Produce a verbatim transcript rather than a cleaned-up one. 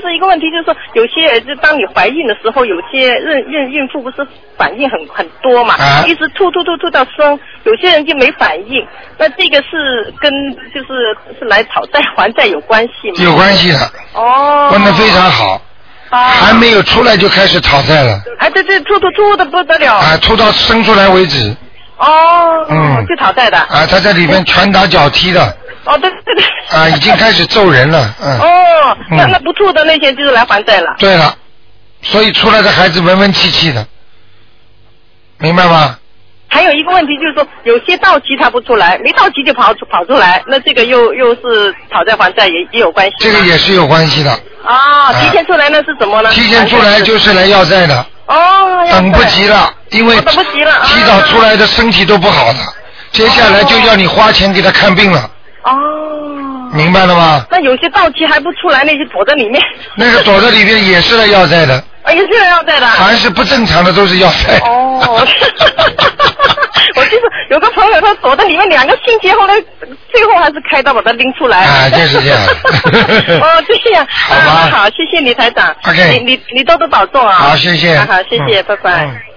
就是一个问题，就是说有些就当你怀孕的时候，有些孕孕孕妇不是反应很很多嘛， 啊、 一直吐吐吐吐到生，有些人就没反应。那这个是跟就是是来讨债还债有关系吗？ 有关系的。 哦。 问得非常好。啊、还没有出来就开始讨债了。 哎，对对，吐吐吐的不得了。 啊，吐到生出来为止。 哦。 嗯。 就讨债的。 啊，他在里面拳打脚踢的。 哦，对对对。 啊，已经开始揍人了。嗯。 哦， 嗯、 那那不吐的那些就是来还债了。 对了，所以出来的孩子文文气气的，明白吗？ 还有一个问题就是说，有些到期他不出来，没到期就跑出跑出来，那这个又又是讨债还债也也有关系。 这个也是有关系的。 啊、哦，提前出来那是什么呢？ 提前出来就是来要债的。 哦。 等不及了，因为等不及了， 提早出来的身体都不好的，啊、接下来就要你花钱给他看病了。 哦。 明白了吗？ 那有些到期还不出来，那些躲在里面。 那个躲在里面也是来要债的。 啊，也是来要债的。 凡是不正常的都是要债。 哦。我就是有个朋友，他躲在里面两个星期，后来最后还是开刀把他拎出来。 啊，就是这样。 哦，这样。 好吧。 啊、好，谢谢你台长。 OK。 你你你多多保重啊。 好，谢谢。 啊、好，谢谢， 嗯、 拜拜。 嗯